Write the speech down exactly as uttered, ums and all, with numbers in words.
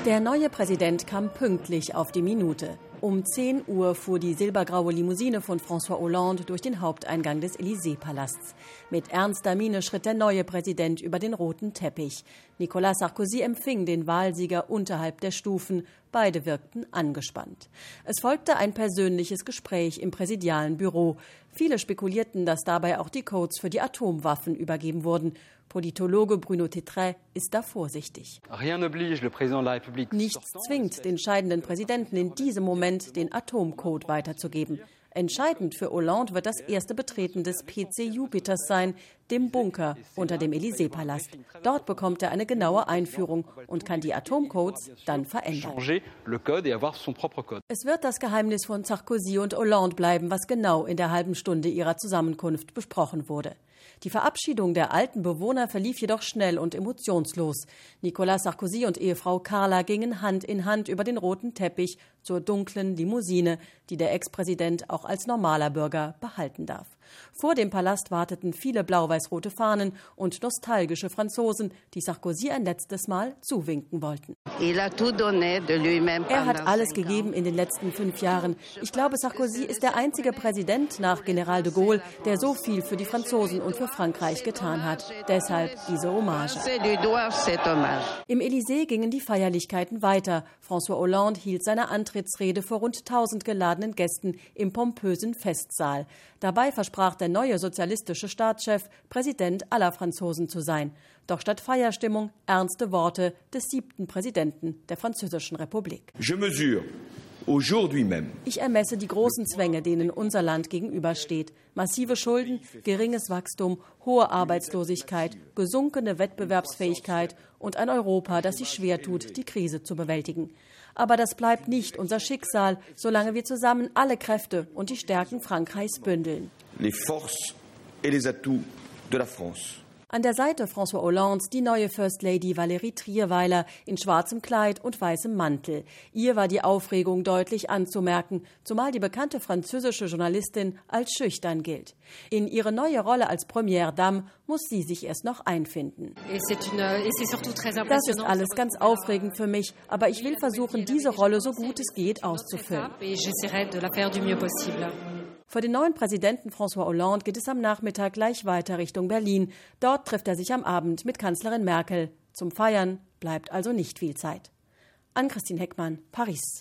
Der neue Präsident kam pünktlich auf die Minute. Um zehn Uhr fuhr die silbergraue Limousine von François Hollande durch den Haupteingang des Élysée-Palasts. Mit ernster Miene schritt der neue Präsident über den roten Teppich. Nicolas Sarkozy empfing den Wahlsieger unterhalb der Stufen. Beide wirkten angespannt. Es folgte ein persönliches Gespräch im präsidialen Büro. Viele spekulierten, dass dabei auch die Codes für die Atomwaffen übergeben wurden. Politologe Bruno Tettray ist da vorsichtig. Nichts zwingt den scheidenden Präsidenten in diesem Moment, den Atomcode weiterzugeben. Entscheidend für Hollande wird das erste Betreten des P C Jupiters sein, dem Bunker unter dem Élysée-Palast. Dort bekommt er eine genaue Einführung und kann die Atomcodes dann verändern. Es wird das Geheimnis von Sarkozy und Hollande bleiben, was genau in der halben Stunde ihrer Zusammenkunft besprochen wurde. Die Verabschiedung der alten Bewohner verlief jedoch schnell und emotionslos. Nicolas Sarkozy und Ehefrau Carla gingen Hand in Hand über den roten Teppich zur dunklen Limousine, die der Ex-Präsident auch als normaler Bürger behalten darf. Vor dem Palast warteten viele blau-weiß-rote Fahnen und nostalgische Franzosen, die Sarkozy ein letztes Mal zuwinken wollten. Er hat alles gegeben in den letzten fünf Jahren. Ich glaube, Sarkozy ist der einzige Präsident nach General de Gaulle, der so viel für die Franzosen und für Frankreich getan hat. Deshalb diese Hommage. Im Élysée gingen die Feierlichkeiten weiter. François Hollande hielt seine Antrittsrede vor rund tausend geladenen Gästen im pompösen Festsaal. Dabei versprach der neue sozialistische Staatschef, Präsident aller Franzosen zu sein. Doch statt Feierstimmung ernste Worte des siebten Präsidenten der Französischen Republik. Je mesure aujourd'hui même. Ich ermesse die großen Zwänge, denen unser Land gegenübersteht. Massive Schulden, geringes Wachstum, hohe Arbeitslosigkeit, gesunkene Wettbewerbsfähigkeit und ein Europa, das sich schwer tut, die Krise zu bewältigen. Aber das bleibt nicht unser Schicksal, solange wir zusammen alle Kräfte und die Stärken Frankreichs bündeln. Les forces et les atouts de la France. An der Seite François Hollandes die neue First Lady Valérie Trierweiler in schwarzem Kleid und weißem Mantel. Ihr war die Aufregung deutlich anzumerken, zumal die bekannte französische Journalistin als schüchtern gilt. In ihre neue Rolle als Première Dame muss sie sich erst noch einfinden. Das ist alles ganz aufregend für mich, aber ich will versuchen, diese Rolle so gut es geht auszufüllen. Für den neuen Präsidenten François Hollande geht es am Nachmittag gleich weiter Richtung Berlin. Dort trifft er sich am Abend mit Kanzlerin Merkel. Zum Feiern bleibt also nicht viel Zeit. Ann-Christine Heckmann, Paris.